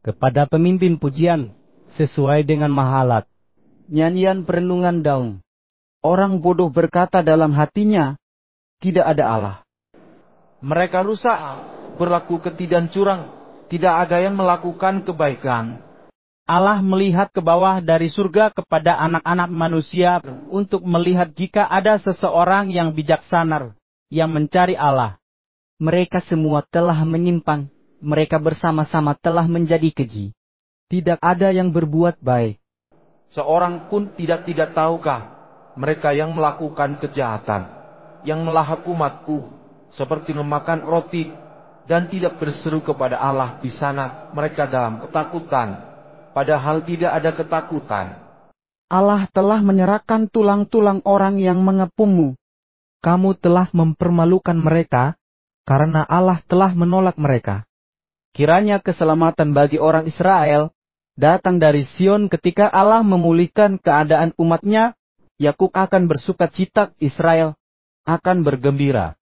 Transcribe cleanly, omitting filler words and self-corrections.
kepada pemimpin pujian sesuai dengan mahalat. Nyanyian perenungan Daung. Orang bodoh berkata dalam hatinya, tidak ada Allah. Mereka rusak, berlaku keji dan curang, tidak ada yang melakukan kebaikan. Allah melihat ke bawah dari surga kepada anak-anak manusia untuk melihat jika ada seseorang yang bijaksana, yang mencari Allah. Mereka semua telah menyimpang, mereka bersama-sama telah menjadi keji. Tidak ada yang berbuat baik. Seorang pun tidak tahukah mereka yang melakukan kejahatan, yang melahap umatku, seperti memakan roti, dan tidak berseru kepada Allah di sana mereka dalam ketakutan, padahal tidak ada ketakutan. Allah telah menyerahkan tulang-tulang orang yang mengepungmu. Kamu telah mempermalukan mereka, karena Allah telah menolak mereka. Kiranya keselamatan bagi orang Israel datang dari Sion ketika Allah memulihkan keadaan umatnya. Yakub akan bersukacita, Israel akan bergembira.